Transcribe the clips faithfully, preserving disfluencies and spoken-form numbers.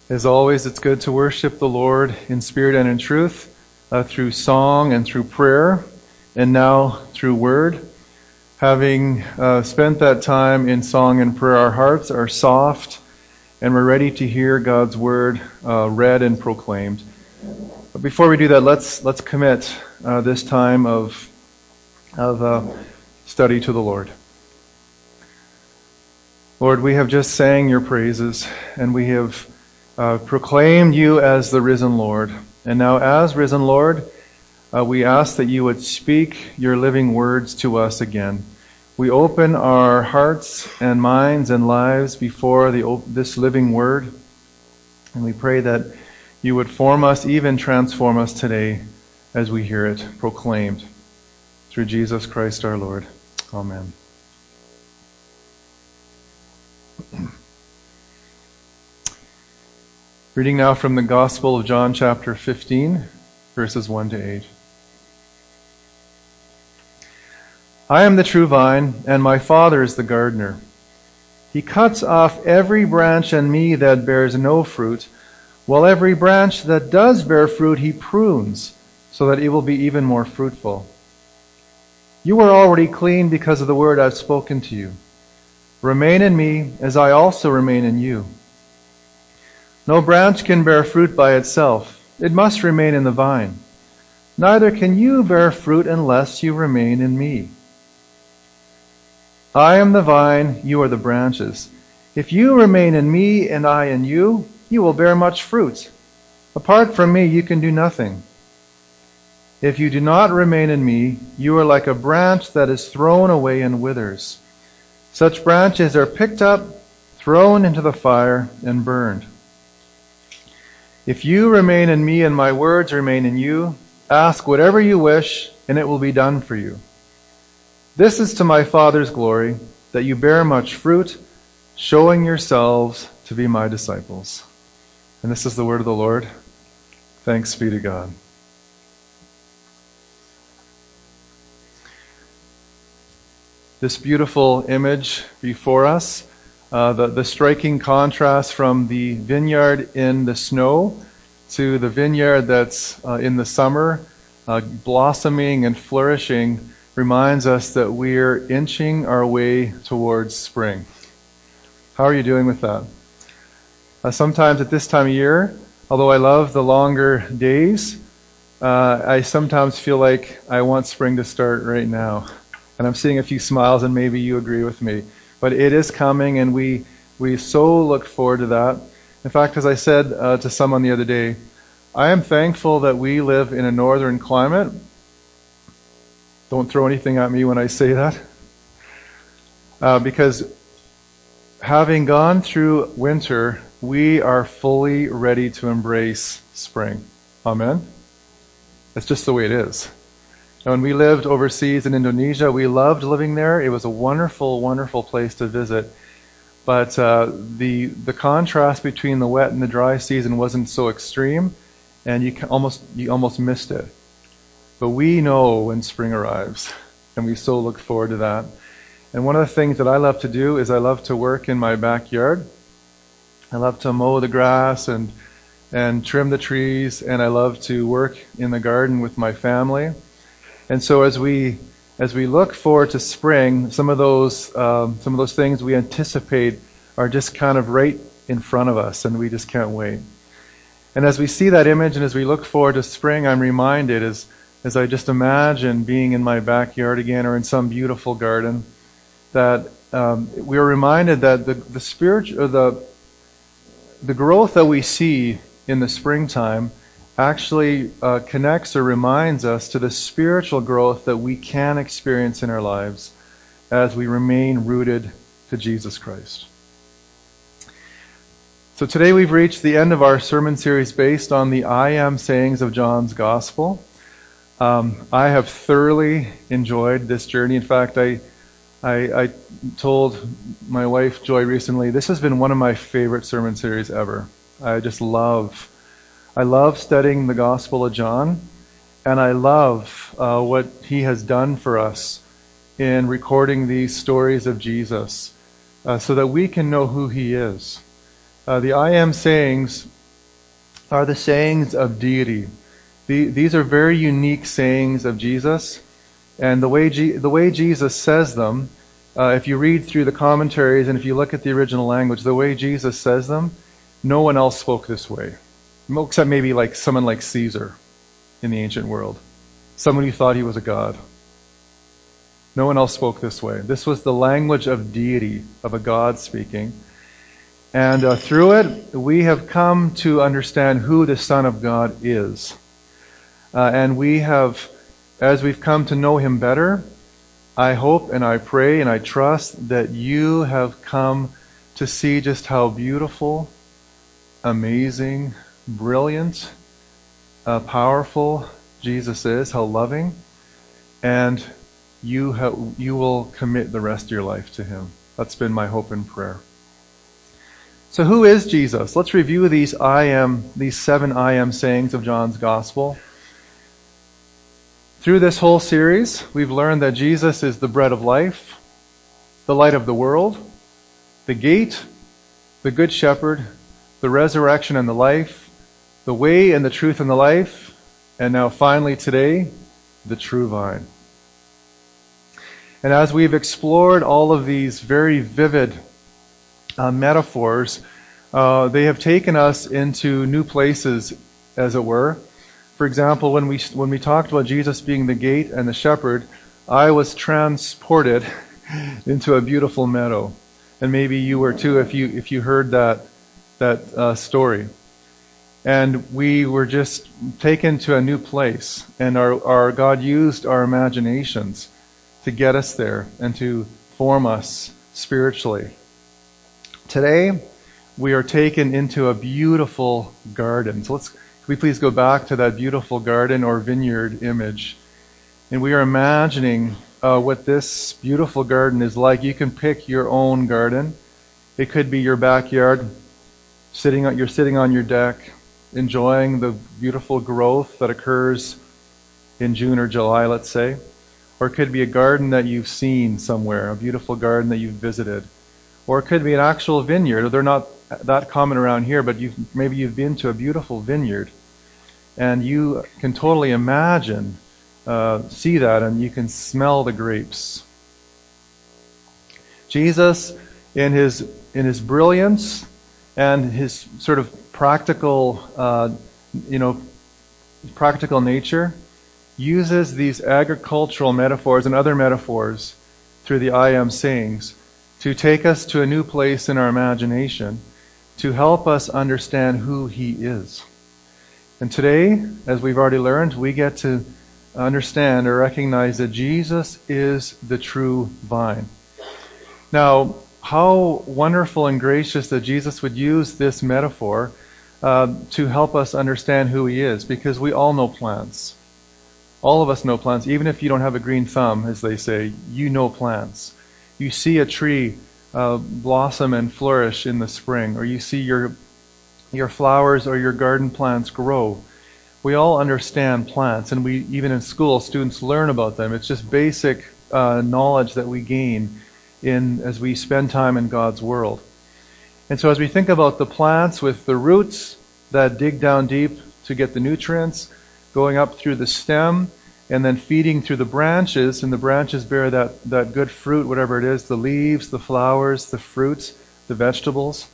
As always, it's good to worship the Lord in spirit and in truth, uh, through song and through prayer, and now through word. Having uh, spent that time in song and prayer, our hearts are soft, and we're ready to hear God's word uh, read and proclaimed. But before we do that, let's let's commit uh, this time of of uh, study to the Lord. Lord, we have just sang your praises, and we have Uh, proclaimed you as the risen Lord. And now as risen Lord, uh, we ask that you would speak your living words to us again. We open our hearts and minds and lives before the, this living word, and we pray that you would form us, even transform us today as we hear it proclaimed. Through Jesus Christ our Lord. Amen. Reading now from the Gospel of John chapter fifteen, verses one to eight. I am the true vine, and my Father is the gardener. He cuts off every branch in me that bears no fruit, while every branch that does bear fruit he prunes, so that it will be even more fruitful. You are already clean because of the word I've spoken to you. Remain in me, as I also remain in you. No branch can bear fruit by itself. It must remain in the vine. Neither can you bear fruit unless you remain in me. I am the vine, you are the branches. If you remain in me and I in you, you will bear much fruit. Apart from me, you can do nothing. If you do not remain in me, you are like a branch that is thrown away and withers. Such branches are picked up, thrown into the fire, and burned. If you remain in me and my words remain in you, ask whatever you wish, and it will be done for you. This is to my Father's glory, that you bear much fruit, showing yourselves to be my disciples. And this is the word of the Lord. Thanks be to God. This beautiful image before us, Uh, the, the striking contrast from the vineyard in the snow to the vineyard that's uh, in the summer, uh, blossoming and flourishing, reminds us that we're inching our way towards spring. How are you doing with that? Uh, sometimes at this time of year, although I love the longer days, uh, I sometimes feel like I want spring to start right now. And I'm seeing a few smiles, and maybe you agree with me. But it is coming, and we we so look forward to that. In fact, as I said uh, to someone the other day, I am thankful that we live in a northern climate. Don't throw anything at me when I say that. Uh, because having gone through winter, we are fully ready to embrace spring. Amen? That's just the way it is. When we lived overseas in Indonesia, we loved living there. It was a wonderful, wonderful place to visit. But uh, the the contrast between the wet and the dry season wasn't so extreme, and you can almost you almost missed it. But we know when spring arrives, and we so look forward to that. And one of the things that I love to do is I love to work in my backyard. I love to mow the grass and and trim the trees, and I love to work in the garden with my family. And so as we as we look forward to spring, some of those um, some of those things we anticipate are just kind of right in front of us, and we just can't wait. And as we see that image, and as we look forward to spring, I'm reminded as as I just imagine being in my backyard again, or in some beautiful garden, that um, we are reminded that the the spirit or the the growth that we see in the springtime actually uh, connects or reminds us to the spiritual growth that we can experience in our lives as we remain rooted to Jesus Christ. So today we've reached the end of our sermon series based on the I am sayings of John's Gospel. Um, I have thoroughly enjoyed this journey. In fact, I, I, I told my wife Joy recently, this has been one of my favorite sermon series ever. I just love I love studying the Gospel of John, and I love uh, what he has done for us in recording these stories of Jesus uh, so that we can know who he is. Uh, the I am sayings are the sayings of deity. The, these are very unique sayings of Jesus. And the way, G, the way Jesus says them, uh, if you read through the commentaries and if you look at the original language, the way Jesus says them, no one else spoke this way. Except maybe like someone like Caesar in the ancient world. Someone who thought he was a god. No one else spoke this way. This was the language of deity, of a God speaking. And uh, through it, we have come to understand who the Son of God is. Uh, and we have, as we've come to know him better, I hope and I pray and I trust that you have come to see just how beautiful, amazing, brilliant, uh, powerful Jesus is, how loving, and you ha- you will commit the rest of your life to him. That's been my hope and prayer. So who is Jesus? Let's review these I am, these seven I am sayings of John's Gospel. Through this whole series, we've learned that Jesus is the bread of life, the light of the world, the gate, the good shepherd, the resurrection and the life, the way and the truth and the life, and now finally today, the true vine. And as we've explored all of these very vivid Uh, metaphors, uh, they have taken us into new places, as it were. For example, when we when we talked about Jesus being the gate and the shepherd, I was transported into a beautiful meadow, and maybe you were too if you if you heard that that uh, story. And we were just taken to a new place, and our our God used our imaginations to get us there and to form us spiritually. Today, we are taken into a beautiful garden. So let's, can we please go back to that beautiful garden or vineyard image? And we are imagining uh, what this beautiful garden is like. You can pick your own garden. It could be your backyard. Sitting on, you're sitting on your deck, enjoying the beautiful growth that occurs in June or July, let's say. Or it could be a garden that you've seen somewhere, a beautiful garden that you've visited. Or it could be an actual vineyard. They're not that common around here, but you've, maybe you've been to a beautiful vineyard. And you can totally imagine, uh, see that, and you can smell the grapes. Jesus, in his in his brilliance and his sort of practical, uh, you know, practical nature, uses these agricultural metaphors and other metaphors through the I am sayings to take us to a new place in our imagination, to help us understand who he is. And today, as we've already learned, we get to understand or recognize that Jesus is the true vine. Now, how wonderful and gracious that Jesus would use this metaphor uh, to help us understand who he is, because we all know plants. All of us know plants. Even if you don't have a green thumb, as they say, you know plants. You see a tree uh, blossom and flourish in the spring, or you see your your flowers or your garden plants grow. We all understand plants, and we even in school, students learn about them. It's just basic uh, knowledge that we gain in as we spend time in God's world. And so as we think about the plants with the roots that dig down deep to get the nutrients, going up through the stem, and then feeding through the branches, and the branches bear that, that good fruit, whatever it is, the leaves, the flowers, the fruits, the vegetables.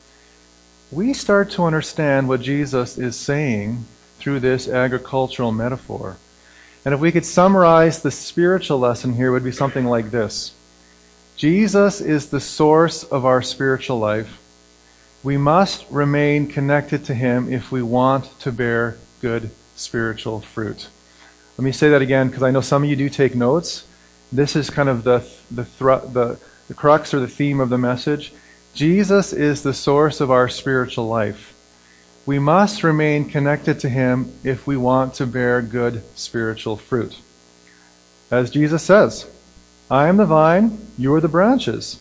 We start to understand what Jesus is saying through this agricultural metaphor. And if we could summarize the spiritual lesson here, it would be something like this. Jesus is the source of our spiritual life. We must remain connected to him if we want to bear good spiritual fruit. Let me say that again, because I know some of you do take notes. This is kind of the the, thr- the the crux or the theme of the message. Jesus is the source of our spiritual life. We must remain connected to him if we want to bear good spiritual fruit. As Jesus says, I am the vine, you are the branches.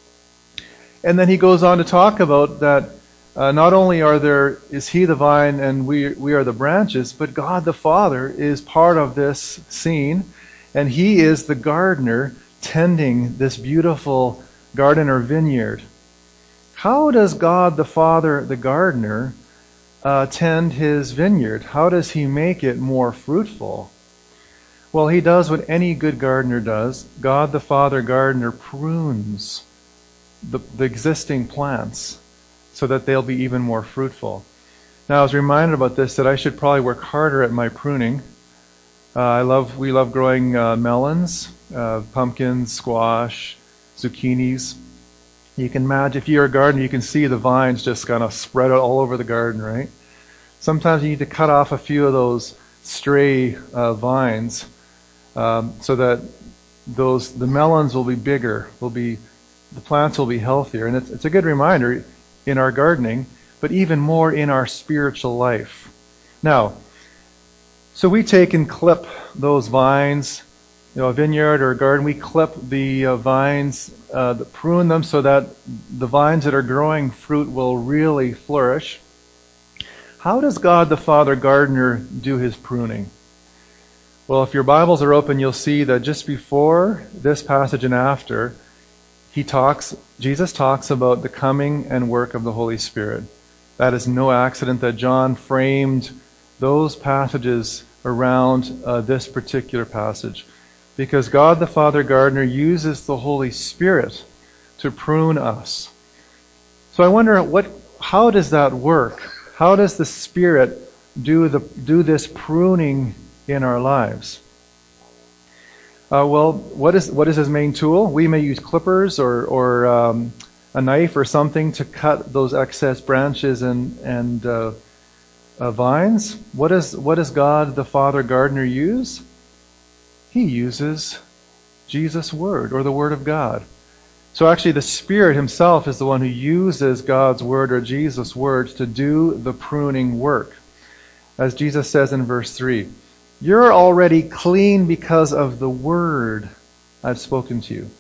And then he goes on to talk about that Uh, not only are there is he the vine and we we are the branches, but God the Father is part of this scene, and he is the gardener tending this beautiful garden or vineyard. How does God the Father, the gardener, uh, tend his vineyard? How does he make it more fruitful? Well, he does what any good gardener does. God the Father gardener prunes the, the existing plants so that they'll be even more fruitful. Now, I was reminded about this, that I should probably work harder at my pruning. Uh, I love, we love growing uh, melons, uh, pumpkins, squash, zucchinis. You can imagine, if you're a gardener, you can see the vines just kind of spread out all over the garden, right? Sometimes you need to cut off a few of those stray uh, vines um, so that those the melons will be bigger, will be the plants will be healthier. And it's, it's a good reminder in our gardening, but even more in our spiritual life. Now, so we take and clip those vines, you know, a vineyard or a garden, we clip the uh, vines, uh, the, prune them so that the vines that are growing fruit will really flourish. How does God the Father gardener do his pruning? Well, if your Bibles are open, you'll see that just before this passage and after, he talks, Jesus talks about the coming and work of the Holy Spirit. That is no accident that John framed those passages around uh, this particular passage. Because God the Father gardener uses the Holy Spirit to prune us. So I wonder, what, how does that work? How does the Spirit do the do this pruning in our lives? Uh, well, what is what is his main tool? We may use clippers or or um, a knife or something to cut those excess branches and and uh, uh, vines. What is what does God the Father gardener use? He uses Jesus' Word, or the Word of God. So actually the Spirit himself is the one who uses God's Word or Jesus' words to do the pruning work. As Jesus says in verse three, "You're already clean because of the Word I've spoken to you."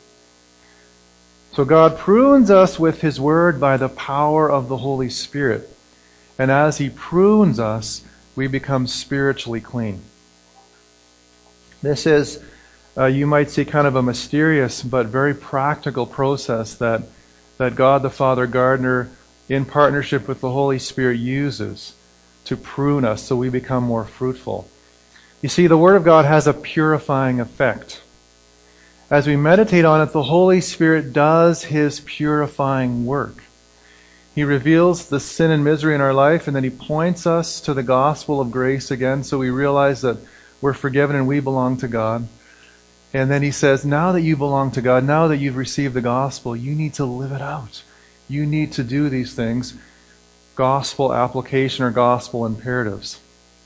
So God prunes us with His Word by the power of the Holy Spirit. And as He prunes us, we become spiritually clean. This is, uh, you might see, kind of a mysterious but very practical process that, that God the Father gardener, in partnership with the Holy Spirit, uses to prune us so we become more fruitful. You see, the Word of God has a purifying effect. As we meditate on it, the Holy Spirit does His purifying work. He reveals the sin and misery in our life, and then He points us to the gospel of grace again, so we realize that we're forgiven and we belong to God. And then He says, now that you belong to God, now that you've received the gospel, you need to live it out. You need to do these things. Gospel application or gospel imperatives.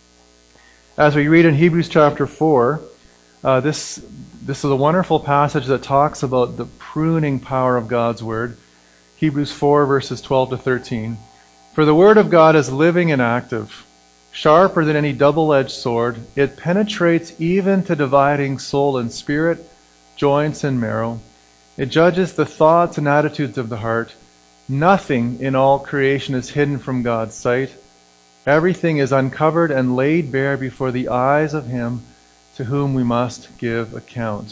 As we read in Hebrews chapter four, uh, this, this is a wonderful passage that talks about the pruning power of God's Word. Hebrews four, verses twelve to thirteen. "For the Word of God is living and active, sharper than any double-edged sword. It penetrates even to dividing soul and spirit, joints and marrow. It judges the thoughts and attitudes of the heart. Nothing in all creation is hidden from God's sight. Everything is uncovered and laid bare before the eyes of Him to whom we must give account."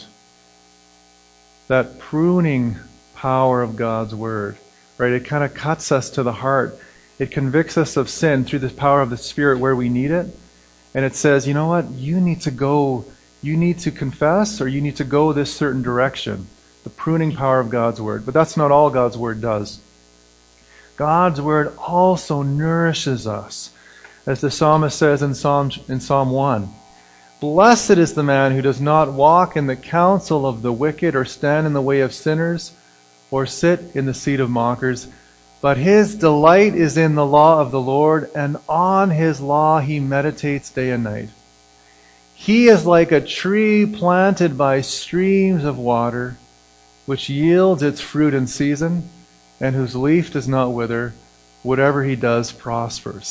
That pruning power of God's Word, right? It kind of cuts us to the heart. It convicts us of sin through the power of the Spirit where we need it. And it says, you know what? You need to go, you need to confess, or you need to go this certain direction. The pruning power of God's Word. But that's not all God's Word does. God's Word also nourishes us. As the psalmist says in Psalm, in Psalm one, "Blessed is the man who does not walk in the counsel of the wicked, or stand in the way of sinners, or sit in the seat of mockers. But his delight is in the law of the Lord, and on His law he meditates day and night. He is like a tree planted by streams of water, which yields its fruit in season, and whose leaf does not wither. Whatever he does prospers."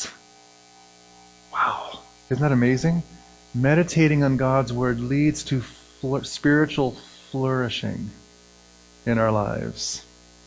Wow. Isn't that amazing? Meditating on God's Word leads to fl- spiritual flourishing in our lives.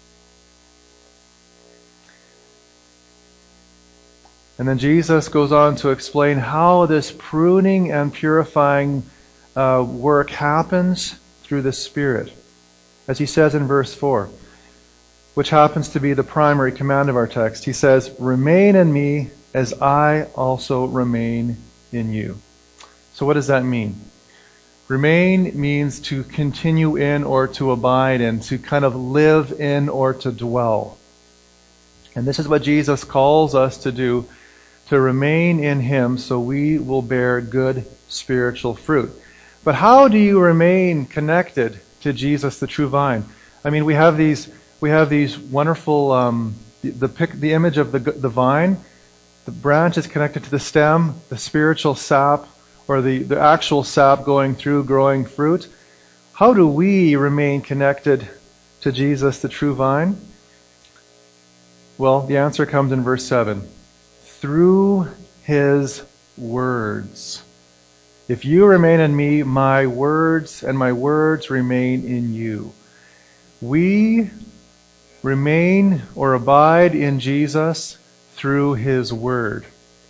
And then Jesus goes on to explain how this pruning and purifying uh, work happens through the Spirit. As He says in verse four, which happens to be the primary command of our text. He says, "Remain in me as I also remain in you." So what does that mean? Remain means to continue in or to abide in, to kind of live in or to dwell. And this is what Jesus calls us to do, to remain in him so we will bear good spiritual fruit. But how do you remain connected to Jesus, the true vine? I mean, we have these we have these wonderful um, the the, pic, the image of the the vine. The branch is connected to the stem, the spiritual sap, or the, the actual sap going through, growing fruit. How do we remain connected to Jesus, the true vine? Well, the answer comes in verse seven. Through his words. If you remain in me, my words and my words remain in you. We remain or abide in Jesus through his word.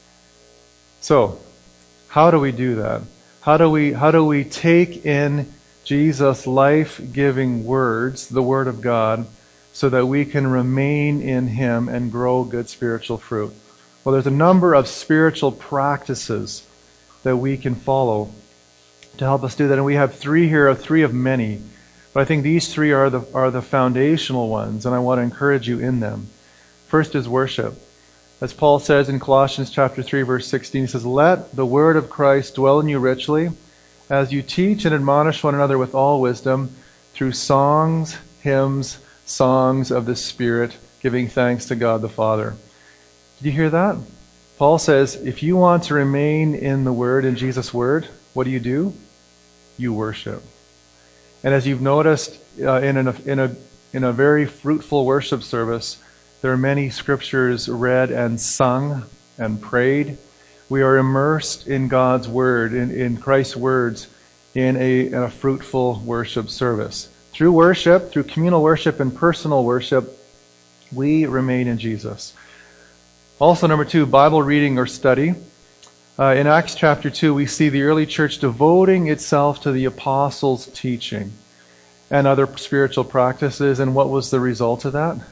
So, how do we do that? How do we how do we take in Jesus' life-giving words, the word of God, so that we can remain in him and grow good spiritual fruit? Well, there's a number of spiritual practices that we can follow to help us do that. And we have three here, three of many. But I think these three are the are the foundational ones, and I want to encourage you in them. First is worship. As Paul says in Colossians chapter three, verse sixteen, he says, "Let the word of Christ dwell in you richly, as you teach and admonish one another with all wisdom, through songs, hymns, songs of the Spirit, giving thanks to God the Father." Did you hear that? Paul says, if you want to remain in the Word, in Jesus' Word, what do you do? You worship. And as you've noticed uh, in, an, in, a, in a very fruitful worship service, there are many scriptures read and sung and prayed. We are immersed in God's Word, in, in Christ's words, in a, in a fruitful worship service. Through worship, through communal worship and personal worship, we remain in Jesus. Also, number two, Bible reading or study. Uh, in Acts chapter two, we see the early church devoting itself to the apostles' teaching and other spiritual practices. And what was the result of that?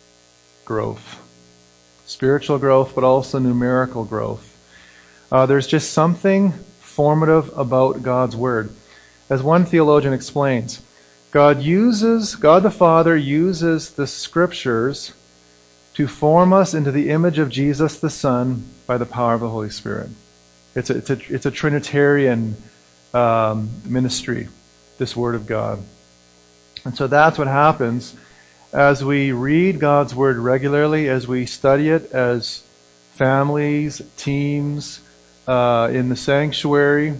Growth. Spiritual growth, but also numerical growth. Uh, there's just something formative about God's Word. As one theologian explains, God uses, God the Father uses the Scriptures to form us into the image of Jesus the Son by the power of the Holy Spirit. It's a, it's a, it's a Trinitarian um, ministry, this Word of God. And so that's what happens as we read God's Word regularly, as we study it as families, teams, uh, in the sanctuary.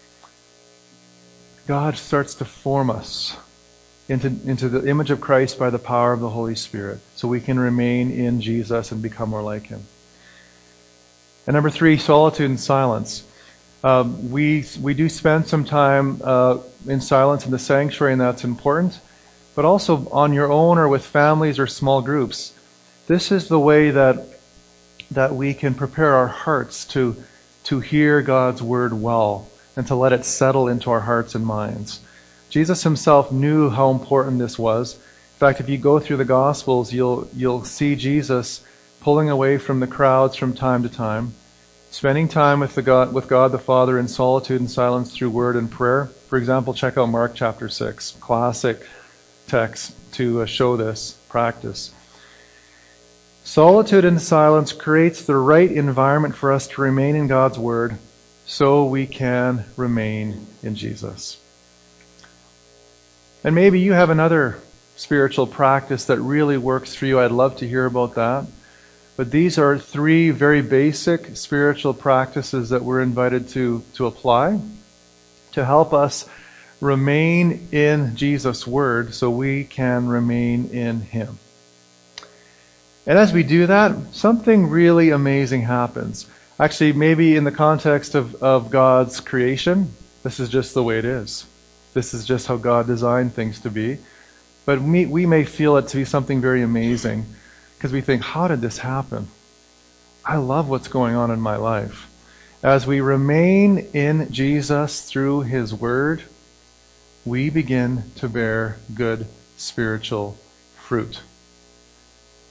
God starts to form us into, into the image of Christ by the power of the Holy Spirit, so we can remain in Jesus and become more like him. And number three, solitude and silence. Um, we we do spend some time uh, in silence in the sanctuary, and that's important, but also on your own or with families or small groups. This is the way that that we can prepare our hearts to to hear God's word well and to let it settle into our hearts and minds. Jesus himself knew how important this was. In fact, if you go through the Gospels, you'll you'll see Jesus pulling away from the crowds from time to time, spending time with the God with God the Father in solitude and silence through word and prayer. For example, check out Mark chapter six, classic text to uh, show this practice. Solitude and silence creates the right environment for us to remain in God's Word so we can remain in Jesus. And maybe you have another spiritual practice that really works for you. I'd love to hear about that. But these are three very basic spiritual practices that we're invited to, to apply to help us remain in Jesus' Word so we can remain in Him. And as we do that, something really amazing happens. Actually, maybe in the context of, of God's creation, this is just the way it is. This is just how God designed things to be. But we, we may feel it to be something very amazing because we think, how did this happen? I love what's going on in my life. As we remain in Jesus through His Word, we begin to bear good spiritual fruit.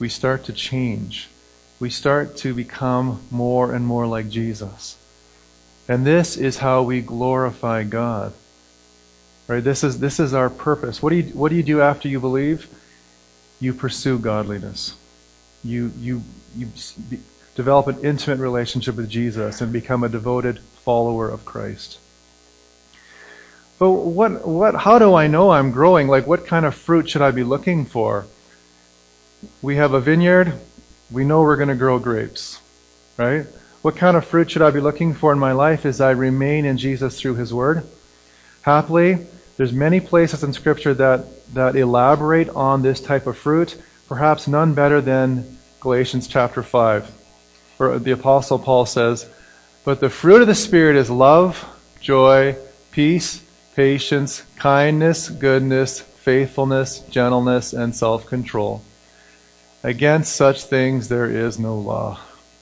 we start to change. We start to become more and more like Jesus. And this is how we glorify God. Right? This is this is our purpose. What do you what do you do after you believe? You pursue godliness. You you you develop an intimate relationship with Jesus and become a devoted follower of Christ. But what what how do I know I'm growing? Like, what kind of fruit should I be looking for? We have a vineyard. We know we're going to grow grapes, right? What kind of fruit should I be looking for in my life as I remain in Jesus through His Word? Happily, there's many places in Scripture that, that elaborate on this type of fruit, perhaps none better than Galatians chapter five, where the Apostle Paul says, "But the fruit of the Spirit is love, joy, peace, patience, kindness, goodness, faithfulness, gentleness, and self-control. Against such things there is no law."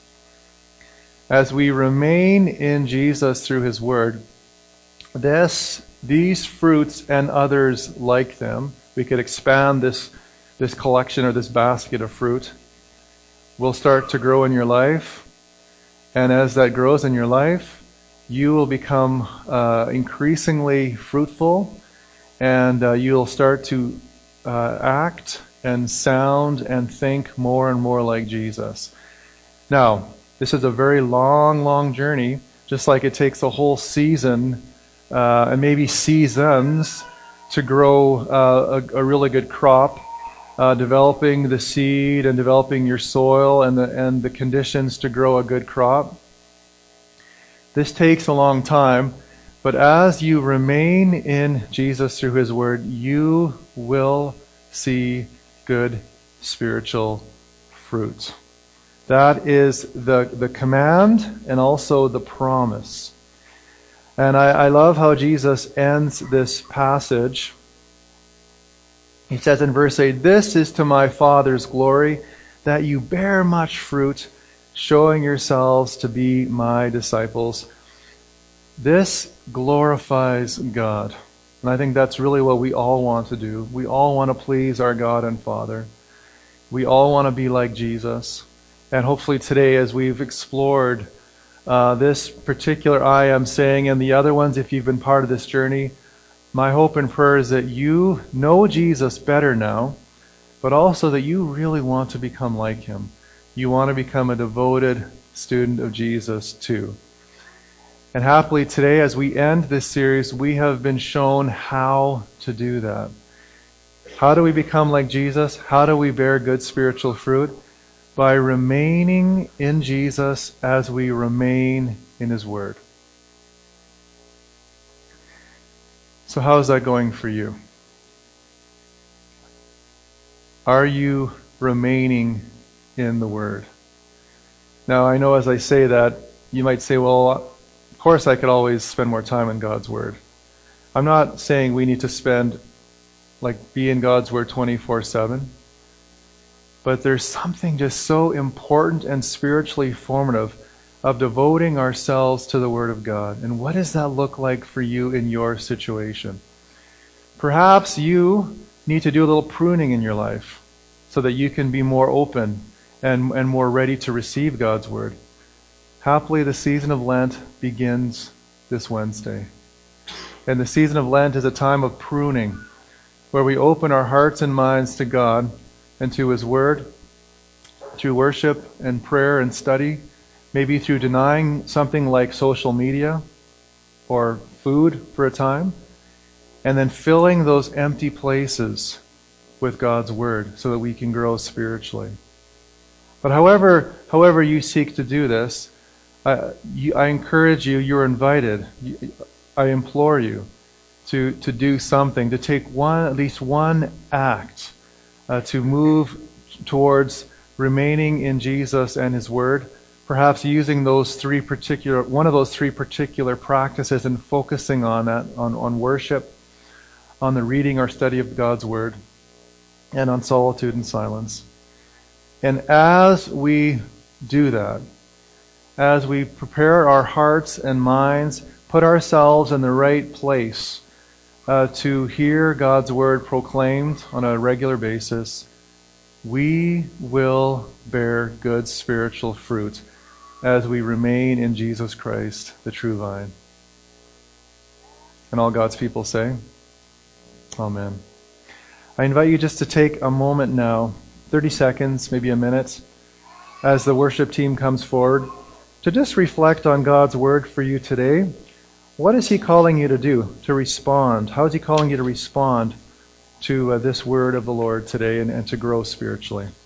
As we remain in Jesus through His Word, this, these fruits and others like them, we could expand this, this collection or this basket of fruit, will start to grow in your life. And as that grows in your life, you will become uh, increasingly fruitful, and uh, you'll start to uh, act and sound and think more and more like Jesus. Now, this is a very long, long journey, just like it takes a whole season uh, and maybe seasons to grow uh, a, a really good crop, uh, developing the seed and developing your soil and the, and the conditions to grow a good crop. This takes a long time, but as you remain in Jesus through His Word, you will see good spiritual fruit. That is the, the command and also the promise. And I, I love how Jesus ends this passage. He says in verse eight, "This is to my Father's glory, that you bear much fruit, showing yourselves to be my disciples." This glorifies God. And I think that's really what we all want to do. We all want to please our God and Father. We all want to be like Jesus. And hopefully today, as we've explored uh, this particular I am saying and the other ones, if you've been part of this journey, my hope and prayer is that you know Jesus better now, but also that you really want to become like Him. You want to become a devoted student of Jesus too. And happily today, as we end this series, we have been shown how to do that. How do we become like Jesus? How do we bear good spiritual fruit? By remaining in Jesus as we remain in His Word. So how is that going for you? Are you remaining in the Word? Now, I know as I say that, you might say, well, of course I could always spend more time in God's Word. I'm not saying we need to spend, like, be in God's Word twenty-four seven. But there's something just so important and spiritually formative of devoting ourselves to the Word of God. And what does that look like for you in your situation? Perhaps you need to do a little pruning in your life so that you can be more open and, and more ready to receive God's Word. Happily, the season of Lent begins this Wednesday. And the season of Lent is a time of pruning, where we open our hearts and minds to God and to His Word, through worship and prayer and study, maybe through denying something like social media or food for a time, and then filling those empty places with God's Word so that we can grow spiritually. But however, however you seek to do this, I, you, I encourage you, you're invited, I implore you to, to do something, to take one, at least one act Uh, to move towards remaining in Jesus and His Word, perhaps using those three particular, one of those three particular practices and focusing on that, on, on worship, on the reading or study of God's Word, and on solitude and silence. And as we do that, as we prepare our hearts and minds, put ourselves in the right place Uh, to hear God's Word proclaimed on a regular basis, we will bear good spiritual fruit as we remain in Jesus Christ, the true vine. And all God's people say, Amen. I invite you just to take a moment now, thirty seconds, maybe a minute, as the worship team comes forward, to just reflect on God's word for you today. What is He calling you to do, to respond? How is He calling you to respond to uh, this word of the Lord today and, and to grow spiritually?